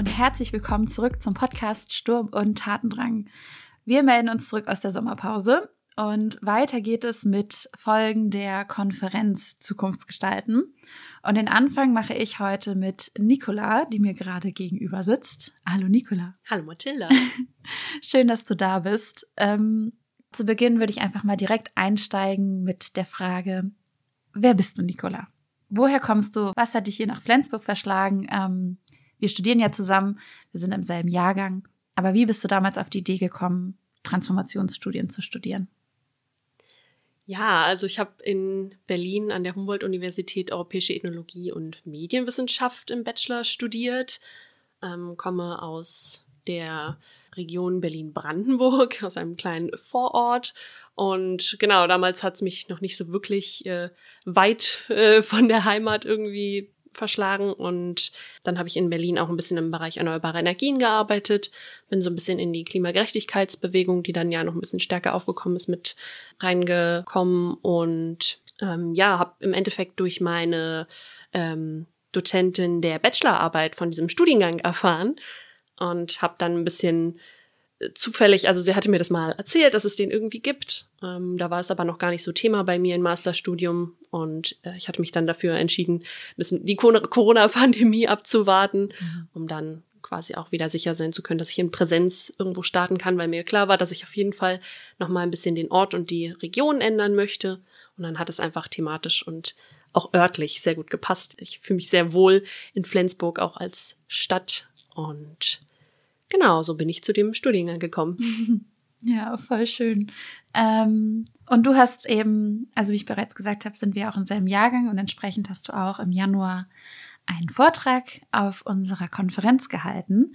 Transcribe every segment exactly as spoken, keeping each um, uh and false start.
und herzlich willkommen zurück zum Podcast Sturm und Tatendrang. Wir melden uns zurück aus der Sommerpause und weiter geht es mit Folgen der Konferenz Zukunftsgestalten. Und den Anfang mache ich heute mit Nicola, die mir gerade gegenüber sitzt. Hallo Nicola. Hallo Mathilda. Schön, dass du da bist. Ähm, zu Beginn würde ich einfach mal direkt einsteigen mit der Frage, wer bist du, Nicola? Woher kommst du? Was hat dich hier nach Flensburg verschlagen? Ähm, wir studieren ja zusammen, wir sind im selben Jahrgang. Aber wie bist du damals auf die Idee gekommen, Transformationsstudien zu studieren? Ja, also ich habe in Berlin an der Humboldt-Universität Europäische Ethnologie und Medienwissenschaft im Bachelor studiert, ähm, komme aus der Region Berlin-Brandenburg, aus einem kleinen Vorort. Und genau, damals hat es mich noch nicht so wirklich äh, weit äh, von der Heimat irgendwie verschlagen. Und dann habe ich in Berlin auch ein bisschen im Bereich erneuerbare Energien gearbeitet, bin so ein bisschen in die Klimagerechtigkeitsbewegung, die dann ja noch ein bisschen stärker aufgekommen ist, mit reingekommen. Und ähm, ja, habe im Endeffekt durch meine ähm, Dozentin der Bachelorarbeit von diesem Studiengang erfahren und habe dann ein bisschen zufällig, also sie hatte mir das mal erzählt, dass es den irgendwie gibt. Ähm, da war es aber noch gar nicht so Thema bei mir im Masterstudium und äh, ich hatte mich dann dafür entschieden, ein bisschen die Corona-Pandemie abzuwarten, mhm. um dann quasi auch wieder sicher sein zu können, dass ich in Präsenz irgendwo starten kann, weil mir klar war, dass ich auf jeden Fall noch mal ein bisschen den Ort und die Region ändern möchte. Und dann hat es einfach thematisch und auch örtlich sehr gut gepasst. Ich fühle mich sehr wohl in Flensburg auch als Stadt und genau, so bin ich zu dem Studiengang gekommen. Ja, voll schön. Ähm, und du hast eben, also wie ich bereits gesagt habe, sind wir auch im selben Jahrgang und entsprechend hast du auch im Januar einen Vortrag auf unserer Konferenz gehalten.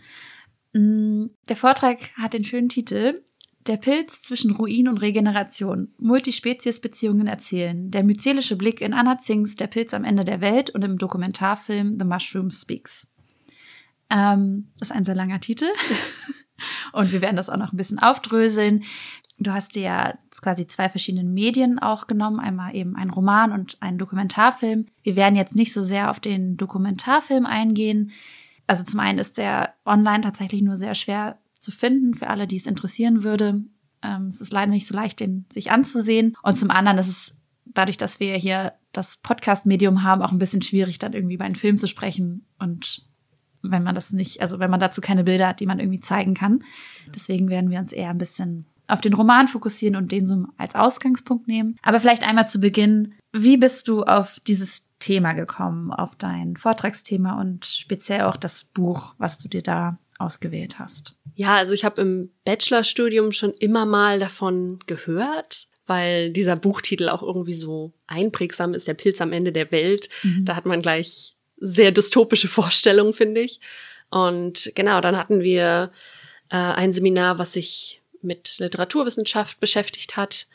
Der Vortrag hat den schönen Titel Der Pilz zwischen Ruin und Regeneration. Multispezies-Beziehungen erzählen. Der myzelische Blick in Anna Zings Der Pilz am Ende der Welt und im Dokumentarfilm The Mushroom Speaks. Ähm, das ist ein sehr langer Titel und wir werden das auch noch ein bisschen aufdröseln. Du hast dir ja quasi zwei verschiedene Medien auch genommen, einmal eben ein Roman und einen Dokumentarfilm. Wir werden jetzt nicht so sehr auf den Dokumentarfilm eingehen. Also zum einen ist der online tatsächlich nur sehr schwer zu finden für alle, die es interessieren würde. Ähm, es ist leider nicht so leicht, den sich anzusehen. Und zum anderen ist es dadurch, dass wir hier das Podcast-Medium haben, auch ein bisschen schwierig, dann irgendwie über einen Film zu sprechen und wenn man das nicht, also wenn man dazu keine Bilder hat, die man irgendwie zeigen kann. Deswegen werden wir uns eher ein bisschen auf den Roman fokussieren und den so als Ausgangspunkt nehmen. Aber vielleicht einmal zu Beginn, wie bist du auf dieses Thema gekommen, auf dein Vortragsthema und speziell auch das Buch, was du dir da ausgewählt hast? Ja, also ich habe im Bachelorstudium schon immer mal davon gehört, weil dieser Buchtitel auch irgendwie so einprägsam ist, Der Pilz am Ende der Welt. Mhm. Da hat man gleich sehr dystopische Vorstellung, finde ich. Und genau, dann hatten wir äh, ein Seminar, was sich mit Literaturwissenschaft beschäftigt hat.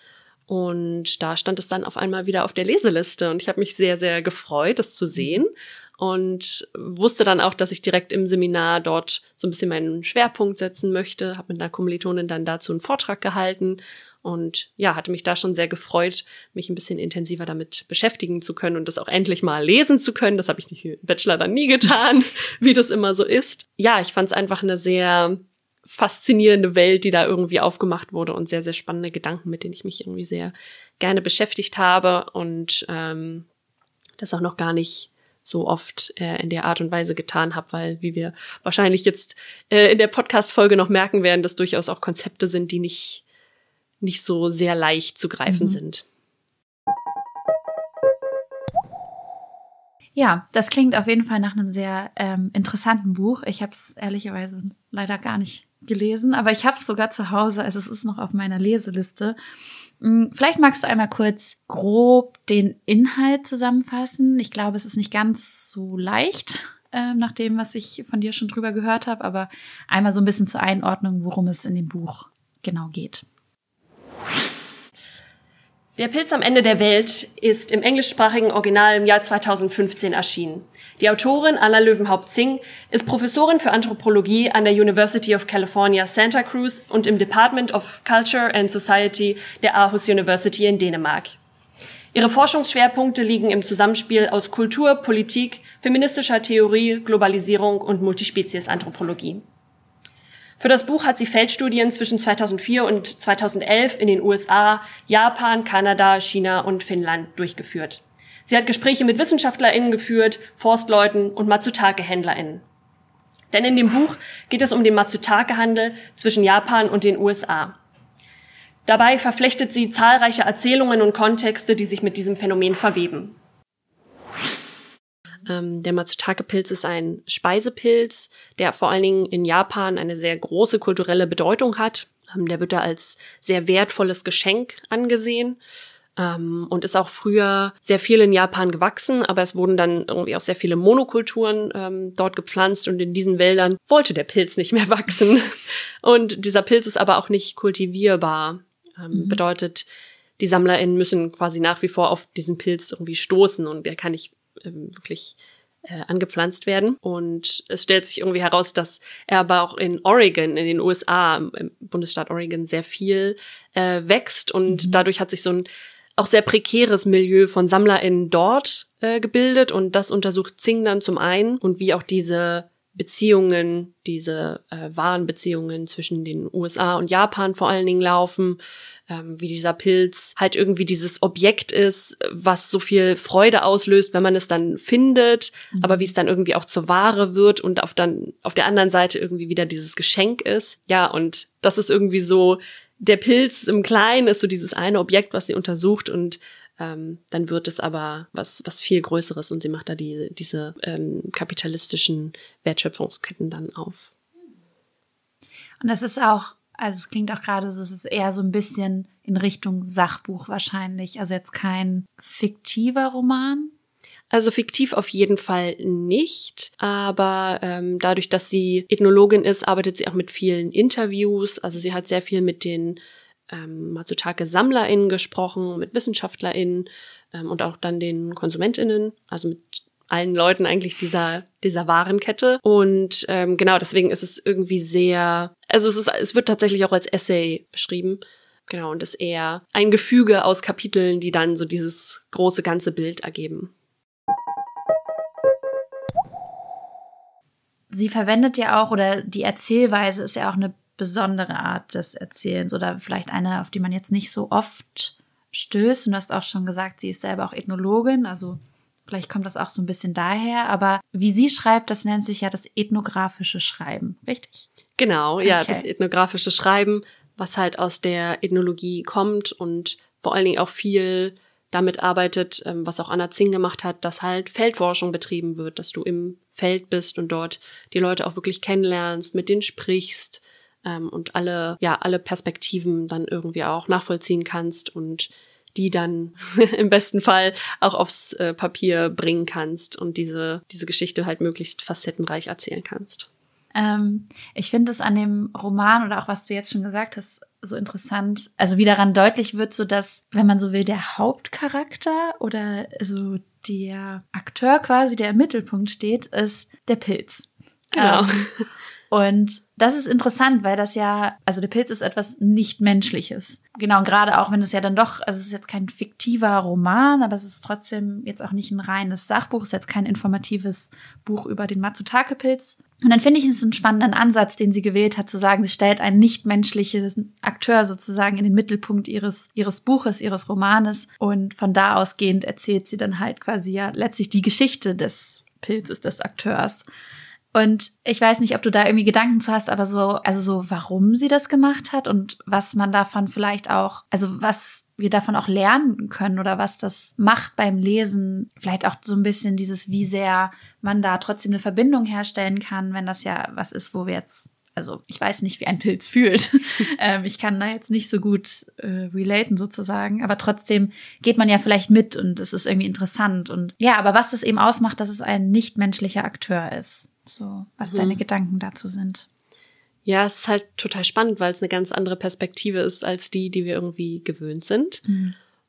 Und da stand es dann auf einmal wieder auf der Leseliste. Und ich habe mich sehr, sehr gefreut, das zu sehen. Und wusste dann auch, dass ich direkt im Seminar dort so ein bisschen meinen Schwerpunkt setzen möchte. Habe mit einer Kommilitonin dann dazu einen Vortrag gehalten. Und ja, hatte mich da schon sehr gefreut, mich ein bisschen intensiver damit beschäftigen zu können und das auch endlich mal lesen zu können. Das habe ich nicht im Bachelor dann nie getan, wie das immer so ist. Ja, ich fand es einfach eine sehr faszinierende Welt, die da irgendwie aufgemacht wurde und sehr, sehr spannende Gedanken, mit denen ich mich irgendwie sehr gerne beschäftigt habe und ähm, das auch noch gar nicht so oft äh, in der Art und Weise getan habe, weil, wie wir wahrscheinlich jetzt äh, in der Podcast-Folge noch merken werden, dass durchaus auch Konzepte sind, die nicht nicht so sehr leicht zu greifen mhm. sind. Ja, das klingt auf jeden Fall nach einem sehr ähm, interessanten Buch. Ich habe es ehrlicherweise leider gar nicht gelesen, aber ich habe es sogar zu Hause, also es ist noch auf meiner Leseliste. Vielleicht magst du einmal kurz grob den Inhalt zusammenfassen. Ich glaube, es ist nicht ganz so leicht, äh, nach dem, was ich von dir schon drüber gehört habe, aber einmal so ein bisschen zur Einordnung, worum es in dem Buch genau geht. Der Pilz am Ende der Welt ist im englischsprachigen Original im Jahr zweitausendfünfzehn erschienen. Die Autorin Anna Löwenhaupt-Zing ist Professorin für Anthropologie an der University of California, Santa Cruz und im Department of Culture and Society der Aarhus University in Dänemark. Ihre Forschungsschwerpunkte liegen im Zusammenspiel aus Kultur, Politik, feministischer Theorie, Globalisierung und Multispezies-Anthropologie. Für das Buch hat sie Feldstudien zwischen zweitausendvier und zweitausendelf in den U S A, Japan, Kanada, China und Finnland durchgeführt. Sie hat Gespräche mit WissenschaftlerInnen geführt, Forstleuten und Matsutake-HändlerInnen. Denn in dem Buch geht es um den Matsutake-Handel zwischen Japan und den U S A. Dabei verflechtet sie zahlreiche Erzählungen und Kontexte, die sich mit diesem Phänomen verweben. Ähm, der Matsutake-Pilz ist ein Speisepilz, der vor allen Dingen in Japan eine sehr große kulturelle Bedeutung hat. Ähm, der wird da als sehr wertvolles Geschenk angesehen. Ähm, und ist auch früher sehr viel in Japan gewachsen, aber es wurden dann irgendwie auch sehr viele Monokulturen ähm, dort gepflanzt und in diesen Wäldern wollte der Pilz nicht mehr wachsen. Und dieser Pilz ist aber auch nicht kultivierbar. Ähm, mhm. Bedeutet, die SammlerInnen müssen quasi nach wie vor auf diesen Pilz irgendwie stoßen und der kann nicht ähm, wirklich äh, angepflanzt werden. Und es stellt sich irgendwie heraus, dass er aber auch in Oregon, in den U S A, im Bundesstaat Oregon, sehr viel äh, wächst und mhm. dadurch hat sich so ein auch sehr prekäres Milieu von SammlerInnen dort äh, gebildet und das untersucht Zing dann zum einen und wie auch diese Beziehungen, diese äh, Warenbeziehungen zwischen den U S A und Japan vor allen Dingen laufen, ähm, wie dieser Pilz halt irgendwie dieses Objekt ist, was so viel Freude auslöst, wenn man es dann findet, mhm. aber wie es dann irgendwie auch zur Ware wird und auf dann auf der anderen Seite irgendwie wieder dieses Geschenk ist. Ja, und das ist irgendwie so, der Pilz im Kleinen ist so dieses eine Objekt, was sie untersucht und ähm, dann wird es aber was was viel Größeres und sie macht da die diese ähm, kapitalistischen Wertschöpfungsketten dann auf. Und das ist auch, also es klingt auch gerade so, es ist eher so ein bisschen in Richtung Sachbuch wahrscheinlich, also jetzt kein fiktiver Roman. Also fiktiv auf jeden Fall nicht, aber ähm, dadurch, dass sie Ethnologin ist, arbeitet sie auch mit vielen Interviews. Also sie hat sehr viel mit den ähm, Matsutake-SammlerInnen gesprochen, mit WissenschaftlerInnen ähm, und auch dann den KonsumentInnen, also mit allen Leuten eigentlich dieser dieser Warenkette. Und ähm, genau, deswegen ist es irgendwie sehr, also es ist, es wird tatsächlich auch als Essay beschrieben. Genau, und ist eher ein Gefüge aus Kapiteln, die dann so dieses große ganze Bild ergeben. Sie verwendet ja auch, oder die Erzählweise ist ja auch eine besondere Art des Erzählens oder vielleicht eine, auf die man jetzt nicht so oft stößt. Und du hast auch schon gesagt, sie ist selber auch Ethnologin, also vielleicht kommt das auch so ein bisschen daher. Aber wie sie schreibt, das nennt sich ja das ethnografische Schreiben, richtig? Genau, okay. Ja, das ethnografische Schreiben, was halt aus der Ethnologie kommt und vor allen Dingen auch viel damit arbeitet, was auch Anna Zing gemacht hat, dass halt Feldforschung betrieben wird, dass du im Feld bist und dort die Leute auch wirklich kennenlernst, mit denen sprichst ähm, und alle, ja, alle Perspektiven dann irgendwie auch nachvollziehen kannst und die dann im besten Fall auch aufs äh, Papier bringen kannst und diese diese Geschichte halt möglichst facettenreich erzählen kannst. Ähm, ich finde es an dem Roman oder auch was du jetzt schon gesagt hast, so interessant, also wie daran deutlich wird, so dass, wenn man so will, der Hauptcharakter oder so der Akteur quasi, der im Mittelpunkt steht, ist der Pilz. Genau. Ähm, und das ist interessant, weil das ja, also der Pilz ist etwas nicht-Menschliches. Genau, und gerade auch, wenn es ja dann doch, also es ist jetzt kein fiktiver Roman, aber es ist trotzdem jetzt auch nicht ein reines Sachbuch, es ist jetzt kein informatives Buch über den Matsutake-Pilz. Und dann finde ich es einen spannenden Ansatz, den sie gewählt hat, zu sagen, sie stellt einen nicht-menschlichen Akteur sozusagen in den Mittelpunkt ihres ihres Buches, ihres Romanes. Und von da ausgehend erzählt sie dann halt quasi ja letztlich die Geschichte des Pilzes, des Akteurs. Und ich weiß nicht, ob du da irgendwie Gedanken zu hast, aber so, also so, warum sie das gemacht hat und was man davon vielleicht auch, also was wir davon auch lernen können oder was das macht beim Lesen, vielleicht auch so ein bisschen dieses, wie sehr man da trotzdem eine Verbindung herstellen kann, wenn das ja was ist, wo wir jetzt, also ich weiß nicht, wie ein Pilz fühlt. ähm, ich kann da jetzt nicht so gut äh, relaten sozusagen, aber trotzdem geht man ja vielleicht mit und es ist irgendwie interessant und ja, aber was das eben ausmacht, dass es ein nichtmenschlicher Akteur ist. So, was mhm. deine Gedanken dazu sind. Ja, es ist halt total spannend, weil es eine ganz andere Perspektive ist als die, die wir irgendwie gewöhnt sind. Mhm.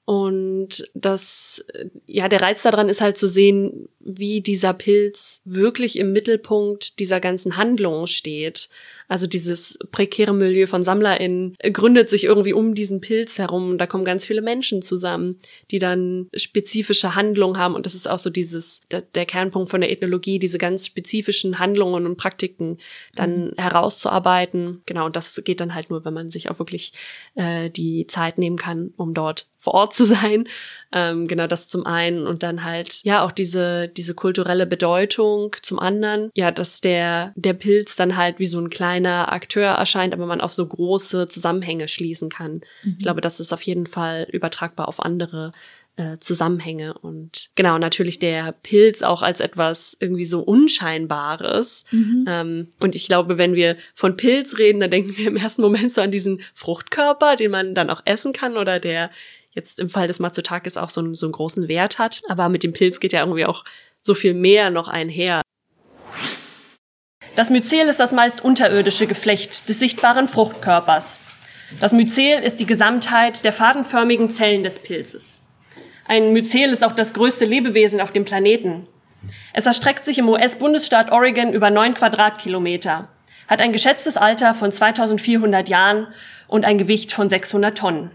Und das, ja, der Reiz daran ist halt zu sehen, wie dieser Pilz wirklich im Mittelpunkt dieser ganzen Handlungen steht. Also dieses prekäre Milieu von SammlerInnen gründet sich irgendwie um diesen Pilz herum. Da kommen ganz viele Menschen zusammen, die dann spezifische Handlungen haben. Und das ist auch so dieses, der, der Kernpunkt von der Ethnologie, diese ganz spezifischen Handlungen und Praktiken dann mhm. herauszuarbeiten. Genau, und das geht dann halt nur, wenn man sich auch wirklich äh, die Zeit nehmen kann, um dort vor Ort zu sein. Ähm, genau, das zum einen. Und dann halt, ja, auch diese diese kulturelle Bedeutung zum anderen. Ja, dass der der Pilz dann halt wie so ein kleiner Akteur erscheint, aber man auf so große Zusammenhänge schließen kann. Mhm. Ich glaube, das ist auf jeden Fall übertragbar auf andere äh, Zusammenhänge. Und genau, natürlich der Pilz auch als etwas irgendwie so Unscheinbares. Mhm. Ähm, und ich glaube, wenn wir von Pilz reden, dann denken wir im ersten Moment so an diesen Fruchtkörper, den man dann auch essen kann oder der jetzt im Fall des Matsotakis auch so einen, so einen großen Wert hat. Aber mit dem Pilz geht ja irgendwie auch so viel mehr noch einher. Das Myzel ist das meist unterirdische Geflecht des sichtbaren Fruchtkörpers. Das Myzel ist die Gesamtheit der fadenförmigen Zellen des Pilzes. Ein Myzel ist auch das größte Lebewesen auf dem Planeten. Es erstreckt sich im U S-Bundesstaat Oregon über neun Quadratkilometer, hat ein geschätztes Alter von zweitausendvierhundert Jahren und ein Gewicht von sechshundert Tonnen.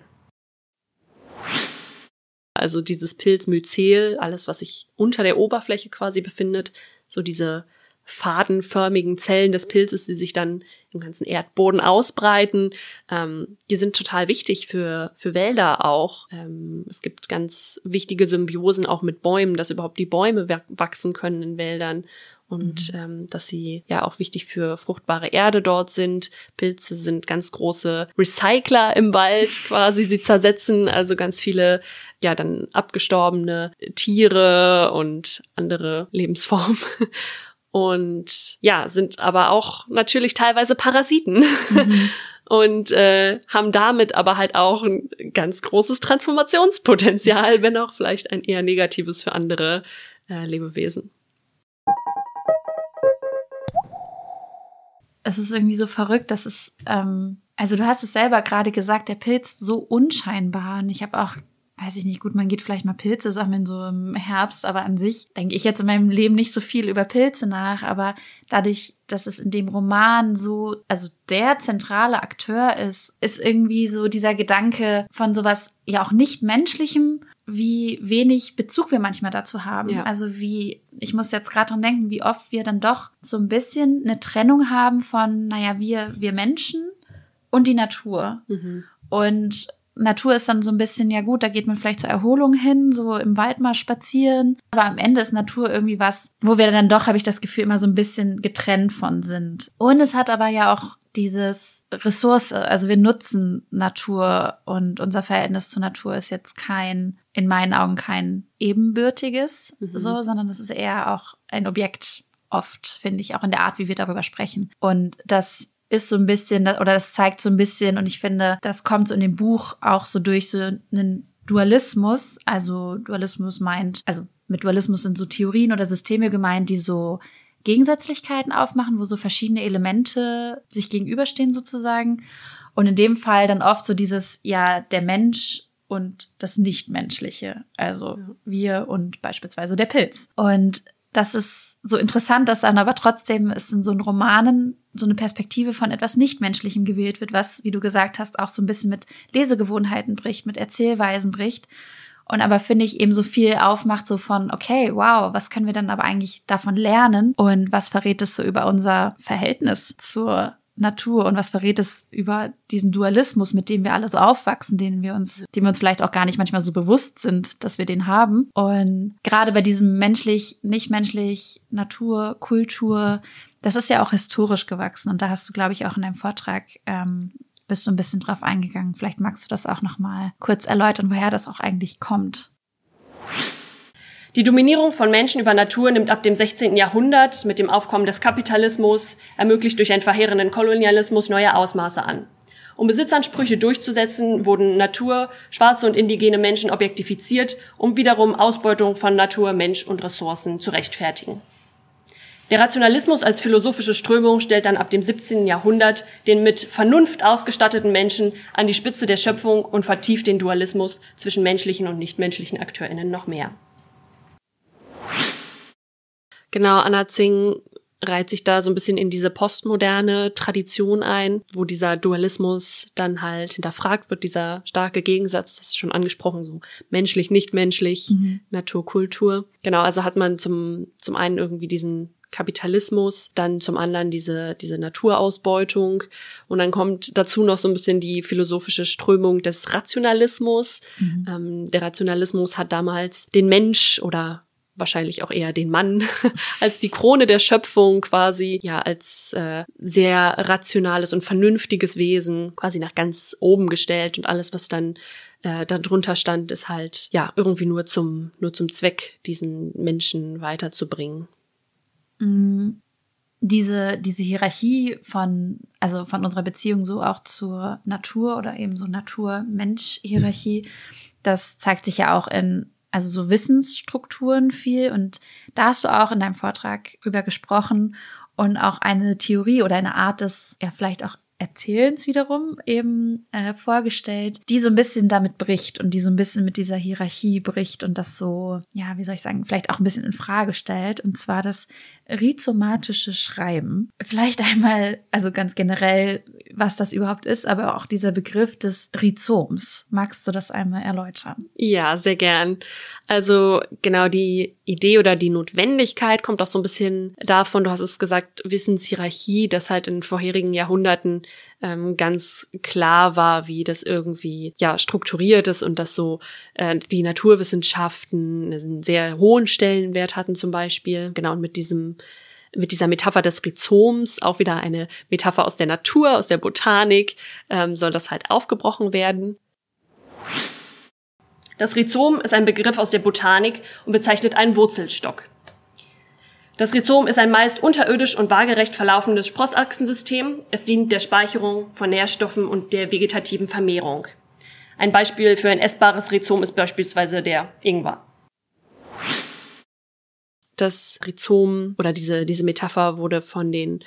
Also dieses Pilzmyzel, alles, was sich unter der Oberfläche quasi befindet, so diese fadenförmigen Zellen des Pilzes, die sich dann im ganzen Erdboden ausbreiten, ähm, die sind total wichtig für für Wälder auch. Ähm, es gibt ganz wichtige Symbiosen auch mit Bäumen, dass überhaupt die Bäume wachsen können in Wäldern. Und mhm. ähm, dass sie ja auch wichtig für fruchtbare Erde dort sind. Pilze sind ganz große Recycler im Wald quasi. Sie zersetzen also ganz viele, ja, dann abgestorbene Tiere und andere Lebensformen. Und ja, sind aber auch natürlich teilweise Parasiten. Mhm. Und äh, haben damit aber halt auch ein ganz großes Transformationspotenzial, wenn auch vielleicht ein eher negatives für andere äh, Lebewesen. Es ist irgendwie so verrückt, dass es, ähm, also du hast es selber gerade gesagt, der Pilz so unscheinbar. Und ich habe auch, weiß ich nicht, gut, man geht vielleicht mal Pilze sammeln so im Herbst, aber an sich denke ich jetzt in meinem Leben nicht so viel über Pilze nach. Aber dadurch, dass es in dem Roman so, also der zentrale Akteur ist, ist irgendwie so dieser Gedanke von sowas ja auch nicht Menschlichem, wie wenig Bezug wir manchmal dazu haben. Ja. Also wie, ich muss jetzt gerade dran denken, wie oft wir dann doch so ein bisschen eine Trennung haben von, naja, wir, wir Menschen und die Natur. Mhm. Und Natur ist dann so ein bisschen, ja gut, da geht man vielleicht zur Erholung hin, so im Wald mal spazieren. Aber am Ende ist Natur irgendwie was, wo wir dann doch, habe ich das Gefühl, immer so ein bisschen getrennt von sind. Und es hat aber ja auch dieses Ressource, also wir nutzen Natur und unser Verhältnis zur Natur ist jetzt kein, in meinen Augen kein ebenbürtiges, mhm. so, sondern es ist eher auch ein Objekt oft, finde ich, auch in der Art, wie wir darüber sprechen. Und das ist so ein bisschen, oder das zeigt so ein bisschen, und ich finde, das kommt so in dem Buch auch so durch so einen Dualismus. Also Dualismus meint, also mit Dualismus sind so Theorien oder Systeme gemeint, die so Gegensätzlichkeiten aufmachen, wo so verschiedene Elemente sich gegenüberstehen sozusagen. Und in dem Fall dann oft so dieses, ja, der Mensch und das Nichtmenschliche. Also ja. wir und beispielsweise der Pilz. Und das ist so interessant, dass dann aber trotzdem es in so einen Romanen so eine Perspektive von etwas Nichtmenschlichem gewählt wird, was, wie du gesagt hast, auch so ein bisschen mit Lesegewohnheiten bricht, mit Erzählweisen bricht. Und aber finde ich eben so viel aufmacht so von, okay, wow, was können wir dann aber eigentlich davon lernen? Und was verrät es so über unser Verhältnis zur Natur? Und was verrät es über diesen Dualismus, mit dem wir alle so aufwachsen, den wir uns, dem wir uns vielleicht auch gar nicht manchmal so bewusst sind, dass wir den haben? Und gerade bei diesem menschlich, nicht menschlich, Natur, Kultur, das ist ja auch historisch gewachsen. Und da hast du, glaube ich, auch in deinem Vortrag ähm, bist du ein bisschen drauf eingegangen. Vielleicht magst du das auch noch mal kurz erläutern, woher das auch eigentlich kommt. Die Dominierung von Menschen über Natur nimmt ab dem sechzehnten Jahrhundert mit dem Aufkommen des Kapitalismus, ermöglicht durch einen verheerenden Kolonialismus, neue Ausmaße an. Um Besitzansprüche durchzusetzen, wurden Natur, schwarze und indigene Menschen objektifiziert, um wiederum Ausbeutung von Natur, Mensch und Ressourcen zu rechtfertigen. Der Rationalismus als philosophische Strömung stellt dann ab dem siebzehnten Jahrhundert den mit Vernunft ausgestatteten Menschen an die Spitze der Schöpfung und vertieft den Dualismus zwischen menschlichen und nichtmenschlichen AkteurInnen noch mehr. Genau, Anna Tsing reiht sich da so ein bisschen in diese postmoderne Tradition ein, wo dieser Dualismus dann halt hinterfragt wird, dieser starke Gegensatz, das ist schon angesprochen, so menschlich, nicht menschlich, mhm. Natur, Kultur. Genau, also hat man zum zum einen irgendwie diesen Kapitalismus, dann zum anderen diese diese Naturausbeutung und dann kommt dazu noch so ein bisschen die philosophische Strömung des Rationalismus. Mhm. Ähm, der Rationalismus hat damals den Mensch oder wahrscheinlich auch eher den Mann als die Krone der Schöpfung quasi, ja, als äh, sehr rationales und vernünftiges Wesen quasi nach ganz oben gestellt und alles, was dann äh, darunter stand, ist halt, ja, irgendwie nur zum, nur zum Zweck, diesen Menschen weiterzubringen. Mm, diese, diese Hierarchie von, also von unserer Beziehung so auch zur Natur oder eben so Natur-Mensch-Hierarchie, das zeigt sich ja auch in also so Wissensstrukturen viel und da hast du auch in deinem Vortrag drüber gesprochen und auch eine Theorie oder eine Art des, ja vielleicht auch Erzählens wiederum eben äh, vorgestellt, die so ein bisschen damit bricht und die so ein bisschen mit dieser Hierarchie bricht und das so, ja, wie soll ich sagen, vielleicht auch ein bisschen in Frage stellt und zwar das rhizomatische Schreiben. Vielleicht einmal, also ganz generell, was das überhaupt ist, aber auch dieser Begriff des Rhizoms. Magst du das einmal erläutern? Ja, sehr gern. Also genau die Idee oder die Notwendigkeit kommt auch so ein bisschen davon, du hast es gesagt, Wissenshierarchie, dass halt in vorherigen Jahrhunderten ähm, ganz klar war, wie das irgendwie ja strukturiert ist und dass so äh, die Naturwissenschaften einen sehr hohen Stellenwert hatten zum Beispiel. Genau, und mit diesem mit dieser Metapher des Rhizoms, auch wieder eine Metapher aus der Natur, aus der Botanik, ähm, soll das halt aufgebrochen werden. Das Rhizom ist ein Begriff aus der Botanik und bezeichnet einen Wurzelstock. Das Rhizom ist ein meist unterirdisch und waagerecht verlaufendes Sprossachsensystem. Es dient der Speicherung von Nährstoffen und der vegetativen Vermehrung. Ein Beispiel für ein essbares Rhizom ist beispielsweise der Ingwer. Das Rhizom oder diese diese Metapher wurde von den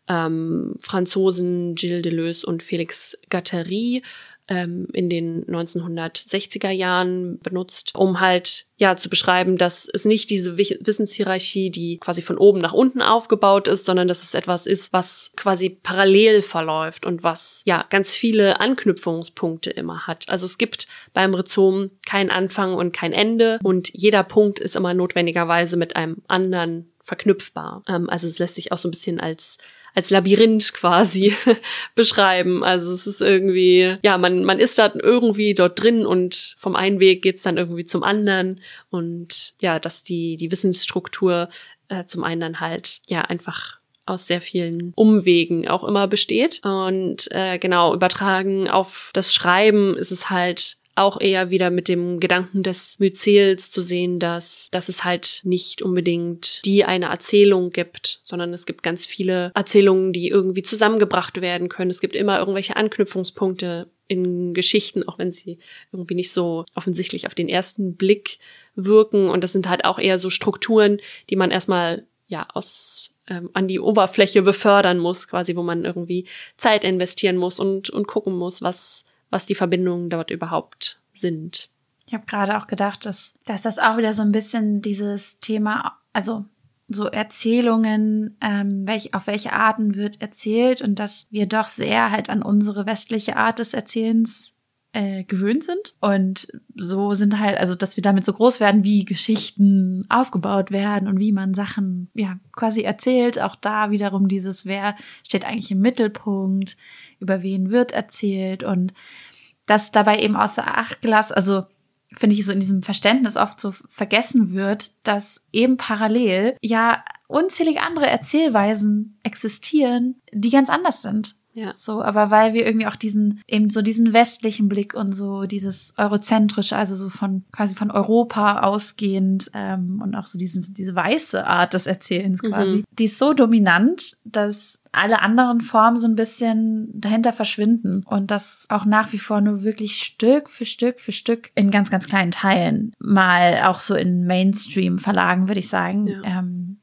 ähm, Franzosen Gilles Deleuze und Félix Guattari ähm, in den neunzehnhundertsechziger Jahren benutzt, um halt ja zu beschreiben, dass es nicht diese Wissenshierarchie, die quasi von oben nach unten aufgebaut ist, sondern dass es etwas ist, was quasi parallel verläuft und was ja ganz viele Anknüpfungspunkte immer hat. Also es gibt beim Rhizom keinen Anfang und kein Ende und jeder Punkt ist immer notwendigerweise mit einem anderen verknüpfbar. Ähm, also es lässt sich auch so ein bisschen als als Labyrinth quasi beschreiben. Also es ist irgendwie, ja, man man ist da irgendwie dort drin und vom einen Weg geht's dann irgendwie zum anderen und ja, dass die die Wissensstruktur äh, zum einen dann halt ja einfach aus sehr vielen Umwegen auch immer besteht und äh, genau übertragen auf das Schreiben ist es halt auch eher wieder mit dem Gedanken des Myzels zu sehen, dass, dass es halt nicht unbedingt die eine Erzählung gibt, sondern es gibt ganz viele Erzählungen, die irgendwie zusammengebracht werden können. Es gibt immer irgendwelche Anknüpfungspunkte in Geschichten, auch wenn sie irgendwie nicht so offensichtlich auf den ersten Blick wirken. Und das sind halt auch eher so Strukturen, die man erstmal ja aus ähm, an die Oberfläche befördern muss, quasi, wo man irgendwie Zeit investieren muss und und gucken muss, was was die Verbindungen dort überhaupt sind. Ich habe gerade auch gedacht, dass, dass das auch wieder so ein bisschen dieses Thema, also so Erzählungen, ähm, welch, auf welche Arten wird erzählt und dass wir doch sehr halt an unsere westliche Art des Erzählens äh, gewöhnt sind. Und so sind halt, also dass wir damit so groß werden, wie Geschichten aufgebaut werden und wie man Sachen ja quasi erzählt. Auch da wiederum dieses, wer steht eigentlich im Mittelpunkt, über wen wird erzählt und das dabei eben außer Acht gelassen, also finde ich so in diesem Verständnis oft so vergessen wird, dass eben parallel ja unzählige andere Erzählweisen existieren, die ganz anders sind. Ja. So, aber weil wir irgendwie auch diesen, eben so diesen westlichen Blick und so dieses eurozentrische, also so von, quasi von Europa ausgehend, ähm, und auch so diesen, diese weiße Art des Erzählens quasi, mhm. die ist so dominant, dass alle anderen Formen so ein bisschen dahinter verschwinden und das auch nach wie vor nur wirklich Stück für Stück für Stück in ganz, ganz kleinen Teilen mal auch so in Mainstream-Verlagen, würde ich sagen, ja. ähm,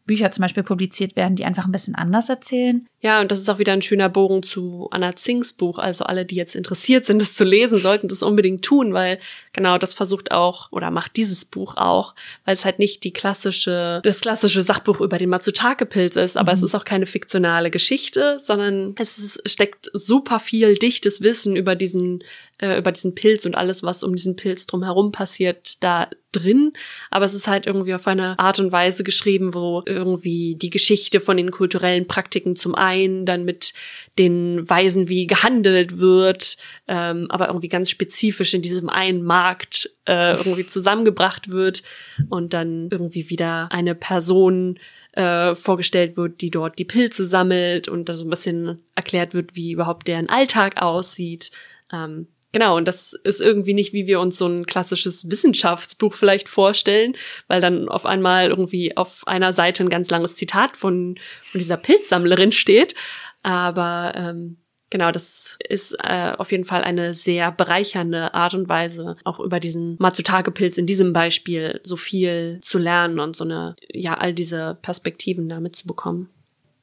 Bücher zum Beispiel publiziert werden, die einfach ein bisschen anders erzählen. Ja, und das ist auch wieder ein schöner Bogen zu Anna Zings Buch. Also alle, die jetzt interessiert sind, das zu lesen, sollten das unbedingt tun, weil genau das versucht auch oder macht dieses Buch auch, weil es halt nicht die klassische, das klassische Sachbuch über den Matsutake-Pilz ist, aber mhm. es ist auch keine fiktionale Geschichte, sondern es ist, steckt super viel dichtes Wissen über diesen äh, über diesen Pilz und alles, was um diesen Pilz drumherum passiert, da drin. Aber es ist halt irgendwie auf eine Art und Weise geschrieben, wo irgendwie die Geschichte von den kulturellen Praktiken zum einen, dann mit den Weisen, wie gehandelt wird, ähm, aber irgendwie ganz spezifisch in diesem einen Markt äh, irgendwie zusammengebracht wird und dann irgendwie wieder eine Person äh, vorgestellt wird, die dort die Pilze sammelt und da so ein bisschen erklärt wird, wie überhaupt deren Alltag aussieht. Ähm, Genau, und das ist irgendwie nicht, wie wir uns so ein klassisches Wissenschaftsbuch vielleicht vorstellen, weil dann auf einmal irgendwie auf einer Seite ein ganz langes Zitat von, von dieser Pilzsammlerin steht. Aber ähm, genau, das ist äh, auf jeden Fall eine sehr bereichernde Art und Weise, auch über diesen Matsutake-Pilz in diesem Beispiel so viel zu lernen und so eine, ja, all diese Perspektiven da mitzubekommen.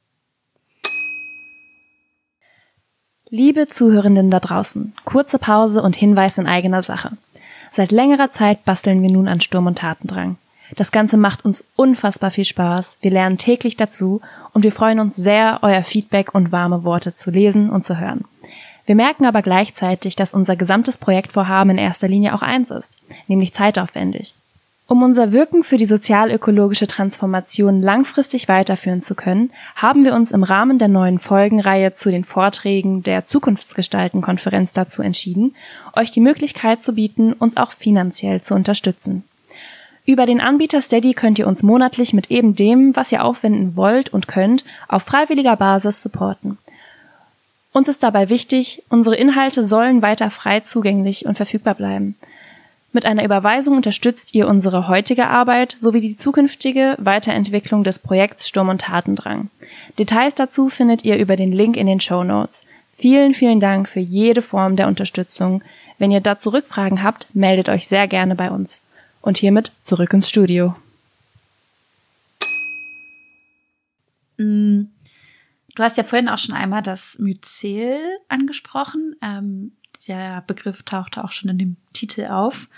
Liebe Zuhörenden da draußen, kurze Pause und Hinweis in eigener Sache. Seit längerer Zeit basteln wir nun an Sturm und Tatendrang. Das Ganze macht uns unfassbar viel Spaß, wir lernen täglich dazu und wir freuen uns sehr, euer Feedback und warme Worte zu lesen und zu hören. Wir merken aber gleichzeitig, dass unser gesamtes Projektvorhaben in erster Linie auch eins ist, nämlich zeitaufwendig. Um unser Wirken für die sozial-ökologische Transformation langfristig weiterführen zu können, haben wir uns im Rahmen der neuen Folgenreihe zu den Vorträgen der Zukunftsgestalten-Konferenz dazu entschieden, euch die Möglichkeit zu bieten, uns auch finanziell zu unterstützen. Über den Anbieter Steady könnt ihr uns monatlich mit eben dem, was ihr aufwenden wollt und könnt, auf freiwilliger Basis supporten. Uns ist dabei wichtig, unsere Inhalte sollen weiter frei zugänglich und verfügbar bleiben. Mit einer Überweisung unterstützt ihr unsere heutige Arbeit sowie die zukünftige Weiterentwicklung des Projekts Sturm und Tatendrang. Details dazu findet ihr über den Link in den Shownotes. Vielen, vielen Dank für jede Form der Unterstützung. Wenn ihr dazu Rückfragen habt, meldet euch sehr gerne bei uns. Und hiermit zurück ins Studio. Du hast ja vorhin auch schon einmal das Myzel angesprochen. Ähm, der Begriff tauchte auch schon in dem Titel auf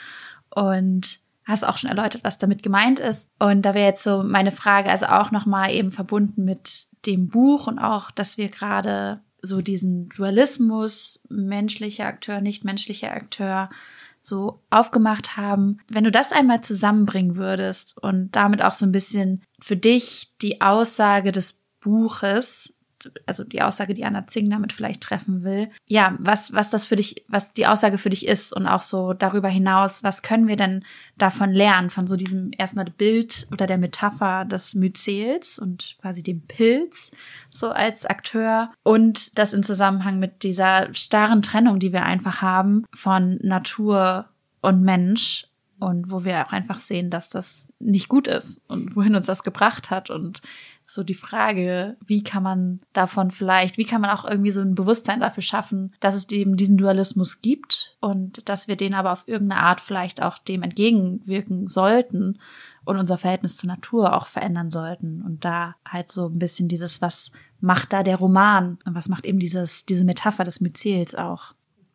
und hast auch schon erläutert, was damit gemeint ist. Und da wäre jetzt so meine Frage, also auch nochmal eben verbunden mit dem Buch und auch, dass wir gerade so diesen Dualismus, menschlicher Akteur, nicht menschlicher Akteur, so aufgemacht haben. Wenn du das einmal zusammenbringen würdest und damit auch so ein bisschen für dich die Aussage des Buches, also die Aussage, die Anna Zing damit vielleicht treffen will, ja, was was das für dich, was die Aussage für dich ist und auch so darüber hinaus, was können wir denn davon lernen, von so diesem erstmal Bild oder der Metapher des Myzels und quasi dem Pilz so als Akteur und das in Zusammenhang mit dieser starren Trennung, die wir einfach haben von Natur und Mensch und wo wir auch einfach sehen, dass das nicht gut ist und wohin uns das gebracht hat und so die Frage, wie kann man davon vielleicht, wie kann man auch irgendwie so ein Bewusstsein dafür schaffen, dass es eben diesen Dualismus gibt und dass wir den aber auf irgendeine Art vielleicht auch dem entgegenwirken sollten und unser Verhältnis zur Natur auch verändern sollten. Und da halt so ein bisschen dieses, was macht da der Roman und was macht eben dieses diese Metapher des Myzels auch?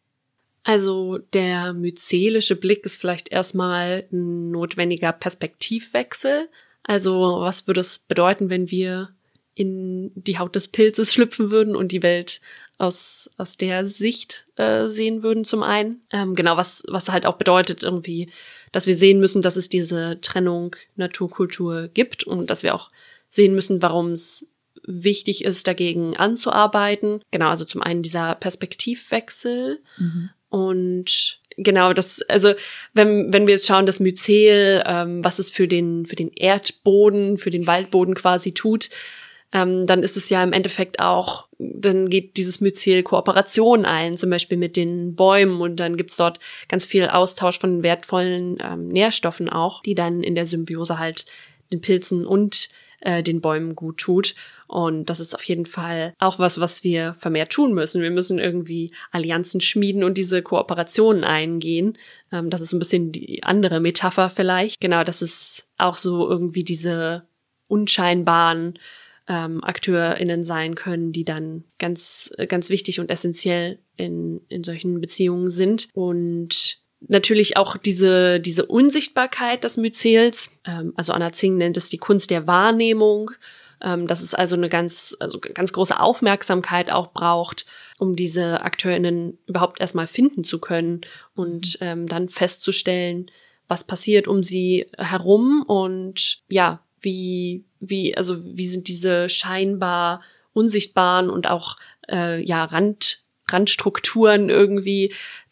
Also der myzelische Blick ist vielleicht erstmal ein notwendiger Perspektivwechsel. Also was würde es bedeuten, wenn wir in die Haut des Pilzes schlüpfen würden und die Welt aus aus der Sicht äh, sehen würden zum einen. Ähm, genau, was was halt auch bedeutet irgendwie, dass wir sehen müssen, dass es diese Trennung Natur-Kultur gibt und dass wir auch sehen müssen, warum es wichtig ist, dagegen anzuarbeiten. Genau, also zum einen dieser Perspektivwechsel mhm. und genau, das, also wenn wenn wir jetzt schauen, das Myzel, ähm, was es für den für den Erdboden, für den Waldboden quasi tut, ähm, dann ist es ja im Endeffekt auch, dann geht dieses Myzel Kooperation ein, zum Beispiel mit den Bäumen und dann gibt's dort ganz viel Austausch von wertvollen ähm, Nährstoffen auch, die dann in der Symbiose halt den Pilzen und äh, den Bäumen gut tut. Und das ist auf jeden Fall auch was, was wir vermehrt tun müssen. Wir müssen irgendwie Allianzen schmieden und diese Kooperationen eingehen. Ähm, das ist ein bisschen die andere Metapher vielleicht. Genau, das ist auch so irgendwie diese unscheinbaren ähm, AkteurInnen sein können, die dann ganz, ganz wichtig und essentiell in, in solchen Beziehungen sind. Und natürlich auch diese, diese Unsichtbarkeit des Myzels, ähm, also Anna Tsing nennt es die Kunst der Wahrnehmung, ähm, dass es also eine ganz, also ganz große Aufmerksamkeit auch braucht, um diese AkteurInnen überhaupt erstmal finden zu können und ähm, dann festzustellen, was passiert um sie herum und ja, wie, wie, also wie sind diese scheinbar unsichtbaren und auch äh, ja Rand, Randstrukturen irgendwie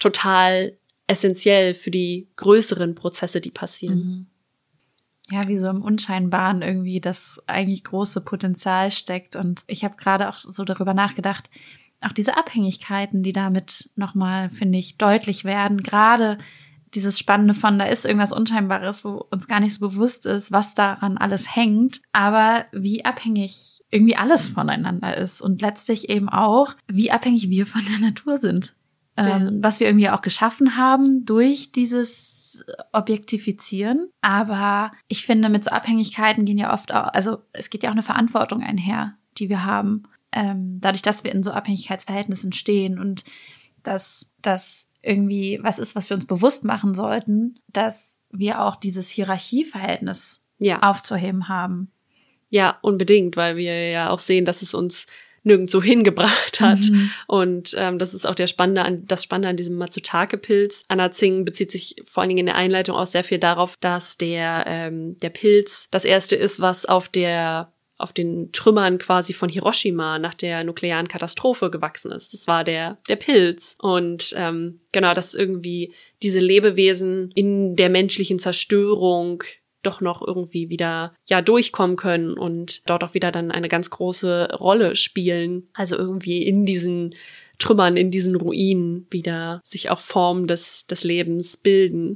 total essentiell für die größeren Prozesse, die passieren. Mhm. Ja, wie so im Unscheinbaren irgendwie das eigentlich große Potenzial steckt. Und ich habe gerade auch so darüber nachgedacht, auch diese Abhängigkeiten, die damit nochmal, finde ich, deutlich werden. Gerade dieses Spannende von, da ist irgendwas Unscheinbares, wo uns gar nicht so bewusst ist, was daran alles hängt, aber wie abhängig irgendwie alles voneinander ist und letztlich eben auch, wie abhängig wir von der Natur sind. Ja. Ähm, was wir irgendwie auch geschaffen haben durch dieses Objektifizieren. Aber ich finde, mit so Abhängigkeiten gehen ja oft auch, also es geht ja auch eine Verantwortung einher, die wir haben, ähm, dadurch, dass wir in so Abhängigkeitsverhältnissen stehen und dass das irgendwie was ist, was wir uns bewusst machen sollten, dass wir auch dieses Hierarchieverhältnis Ja. aufzuheben haben. Ja, unbedingt, weil wir ja auch sehen, dass es uns nirgendwo hingebracht hat. Mhm. Und ähm, das ist auch der Spannende an, das Spannende an diesem Matsutake-Pilz. Anna Tsing bezieht sich vor allen Dingen in der Einleitung auch sehr viel darauf, dass der ähm, der Pilz das erste ist, was auf der auf den Trümmern quasi von Hiroshima nach der nuklearen Katastrophe gewachsen ist. Das war der der Pilz. Und ähm, genau, dass irgendwie diese Lebewesen in der menschlichen Zerstörung doch noch irgendwie wieder ja durchkommen können und dort auch wieder dann eine ganz große Rolle spielen. Also irgendwie in diesen Trümmern, in diesen Ruinen wieder sich auch Formen des des Lebens bilden.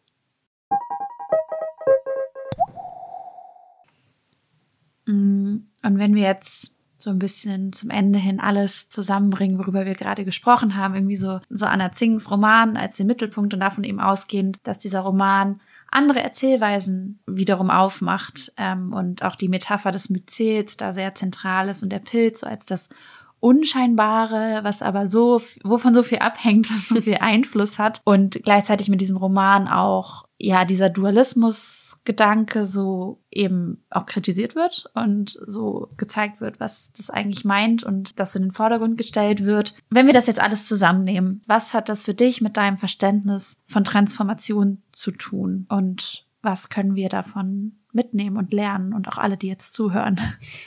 Und wenn wir jetzt so ein bisschen zum Ende hin alles zusammenbringen, worüber wir gerade gesprochen haben, irgendwie so, so Anna Tsings Roman als den Mittelpunkt und davon eben ausgehend, dass dieser Roman andere Erzählweisen wiederum aufmacht ähm, und auch die Metapher des Myzels da sehr zentral ist und der Pilz so als das Unscheinbare, was aber so, wovon so viel abhängt, was so viel Einfluss hat und gleichzeitig mit diesem Roman auch, ja, dieser Dualismus Gedanke so eben auch kritisiert wird und so gezeigt wird, was das eigentlich meint und das so in den Vordergrund gestellt wird. Wenn wir das jetzt alles zusammennehmen, was hat das für dich mit deinem Verständnis von Transformation zu tun und was können wir davon mitnehmen und lernen und auch alle, die jetzt zuhören?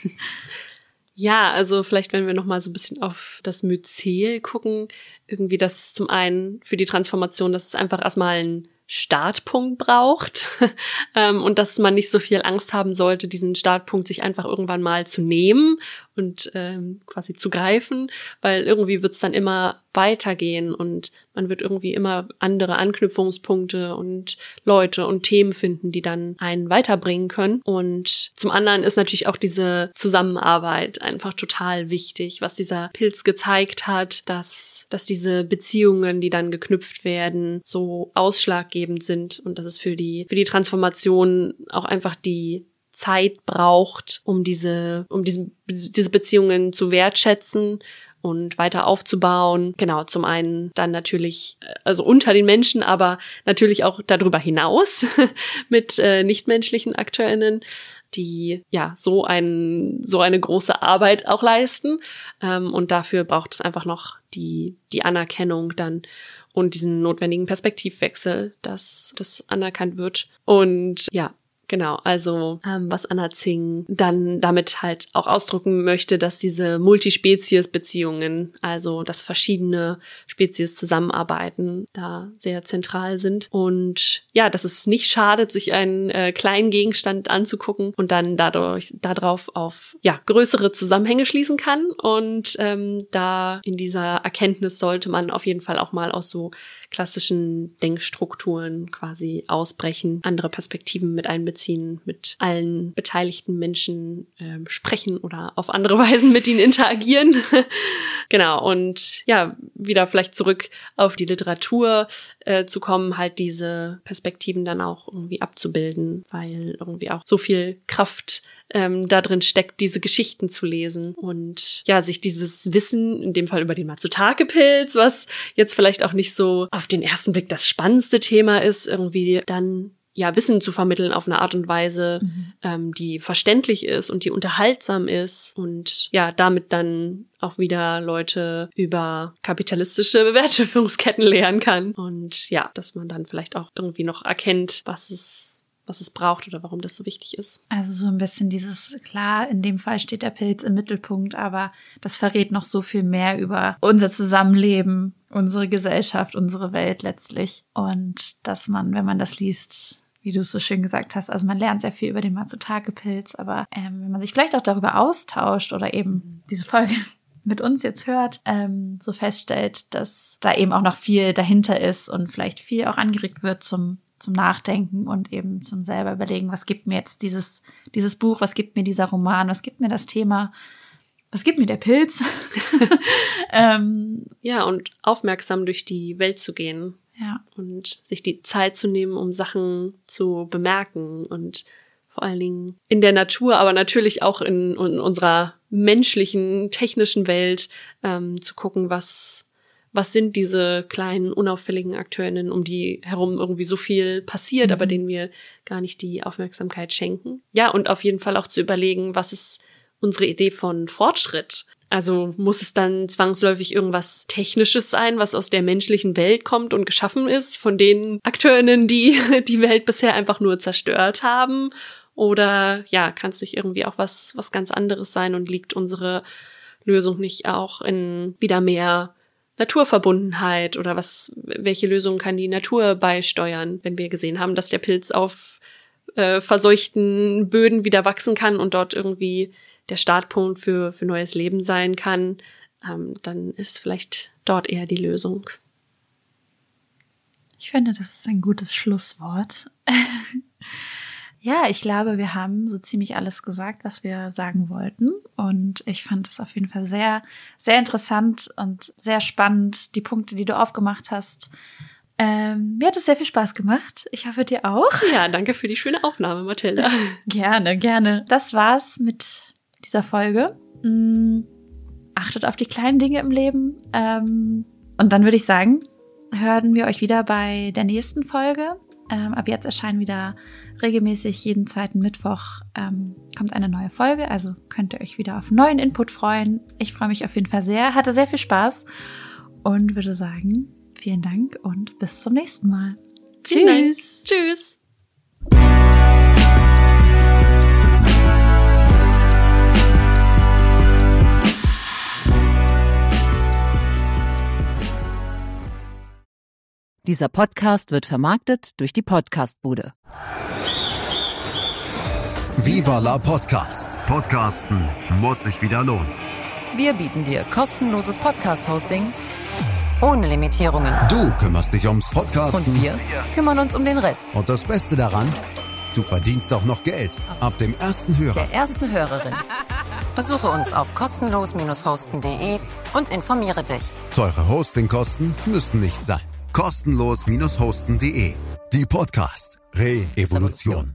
Ja, also vielleicht, wenn wir noch mal so ein bisschen auf das Myzel gucken, irgendwie das zum einen für die Transformation, dass es einfach erstmal ein Startpunkt braucht ähm, und dass man nicht so viel Angst haben sollte, diesen Startpunkt sich einfach irgendwann mal zu nehmen und ähm, quasi zu greifen, weil irgendwie wird's dann immer weitergehen und man wird irgendwie immer andere Anknüpfungspunkte und Leute und Themen finden, die dann einen weiterbringen können. Und zum anderen ist natürlich auch diese Zusammenarbeit einfach total wichtig, was dieser Pilz gezeigt hat, dass, dass diese Beziehungen, die dann geknüpft werden, so ausschlaggebend sind und dass es für die, für die Transformation auch einfach die Zeit braucht, um diese, um diesen, diese Beziehungen zu wertschätzen und weiter aufzubauen. Genau, zum einen dann natürlich, also unter den Menschen, aber natürlich auch darüber hinaus mit äh, nichtmenschlichen AkteurInnen, die ja so ein so eine große Arbeit auch leisten. Ähm, und dafür braucht es einfach noch die die Anerkennung dann und diesen notwendigen Perspektivwechsel, dass das anerkannt wird. Und ja, genau, also ähm, was Anna Tsing dann damit halt auch ausdrücken möchte, dass diese Multispezies-Beziehungen, also dass verschiedene Spezies zusammenarbeiten, da sehr zentral sind. Und ja, dass es nicht schadet, sich einen äh, kleinen Gegenstand anzugucken und dann dadurch darauf auf ja größere Zusammenhänge schließen kann. Und ähm, da in dieser Erkenntnis sollte man auf jeden Fall auch mal aus so klassischen Denkstrukturen quasi ausbrechen, andere Perspektiven mit einbeziehen, mit allen beteiligten Menschen äh, sprechen oder auf andere Weisen mit ihnen interagieren. Genau, und ja, wieder vielleicht zurück auf die Literatur äh, zu kommen, halt diese Perspektiven dann auch irgendwie abzubilden, weil irgendwie auch so viel Kraft ähm, da drin steckt, diese Geschichten zu lesen und ja, sich dieses Wissen, in dem Fall über den Matsutake-Pilz, was jetzt vielleicht auch nicht so auf den ersten Blick das spannendste Thema ist, irgendwie dann ja Wissen zu vermitteln auf eine Art und Weise, mhm. ähm, die verständlich ist und die unterhaltsam ist und ja, damit dann auch wieder Leute über kapitalistische Wertschöpfungsketten lernen kann und ja, dass man dann vielleicht auch irgendwie noch erkennt, was es was es braucht oder warum das so wichtig ist. Also so ein bisschen dieses, klar, in dem Fall steht der Pilz im Mittelpunkt, aber das verrät noch so viel mehr über unser Zusammenleben, unsere Gesellschaft, unsere Welt letztlich und dass man, wenn man das liest, wie du es so schön gesagt hast, also man lernt sehr viel über den Matsutake-Pilz, aber ähm, wenn man sich vielleicht auch darüber austauscht oder eben diese Folge mit uns jetzt hört, ähm, so feststellt, dass da eben auch noch viel dahinter ist und vielleicht viel auch angeregt wird zum zum Nachdenken und eben zum selber überlegen, was gibt mir jetzt dieses dieses Buch, was gibt mir dieser Roman, was gibt mir das Thema, was gibt mir der Pilz? ähm, ja, und aufmerksam durch die Welt zu gehen. Ja. Und sich die Zeit zu nehmen, um Sachen zu bemerken und vor allen Dingen in der Natur, aber natürlich auch in, in unserer menschlichen, technischen Welt ähm, zu gucken, was was sind diese kleinen, unauffälligen Akteurinnen, um die herum irgendwie so viel passiert, mhm. aber denen wir gar nicht die Aufmerksamkeit schenken. Ja, und auf jeden Fall auch zu überlegen, was ist unsere Idee von Fortschritt? Also muss es dann zwangsläufig irgendwas Technisches sein, was aus der menschlichen Welt kommt und geschaffen ist, von den Akteurinnen, die die Welt bisher einfach nur zerstört haben? Oder ja, kann es nicht irgendwie auch was was ganz anderes sein und liegt unsere Lösung nicht auch in wieder mehr Naturverbundenheit oder was, welche Lösungen kann die Natur beisteuern, wenn wir gesehen haben, dass der Pilz auf äh, verseuchten Böden wieder wachsen kann und dort irgendwie der Startpunkt für für neues Leben sein kann, ähm, dann ist vielleicht dort eher die Lösung. Ich finde, das ist ein gutes Schlusswort. Ja, ich glaube, wir haben so ziemlich alles gesagt, was wir sagen wollten. Und ich fand es auf jeden Fall sehr, sehr interessant und sehr spannend, die Punkte, die du aufgemacht hast. Ähm, mir hat es sehr viel Spaß gemacht. Ich hoffe, dir auch. Ja, danke für die schöne Aufnahme, Mathilda. Gerne, gerne. Das war's mit dieser Folge. Ähm, achtet auf die kleinen Dinge im Leben. Ähm, und dann würde ich sagen, hören wir euch wieder bei der nächsten Folge. Ähm, ab jetzt erscheinen wieder regelmäßig jeden zweiten Mittwoch ähm, kommt eine neue Folge, also könnt ihr euch wieder auf neuen Input freuen. Ich freue mich auf jeden Fall sehr, hatte sehr viel Spaß und würde sagen, vielen Dank und bis zum nächsten Mal. Tschüss. Tschüss. Dieser Podcast wird vermarktet durch die Podcast-Bude. Viva la Podcast. Podcasten muss sich wieder lohnen. Wir bieten dir kostenloses Podcast-Hosting ohne Limitierungen. Du kümmerst dich ums Podcasten. Und wir kümmern uns um den Rest. Und das Beste daran, du verdienst auch noch Geld. Ab dem ersten Hörer. Der ersten Hörerin. Besuche uns auf kostenlos Bindestrich hosten punkt de und informiere dich. Teure Hostingkosten müssen nicht sein. kostenlos Bindestrich hosten punkt de. Die Podcast Re-Evolution.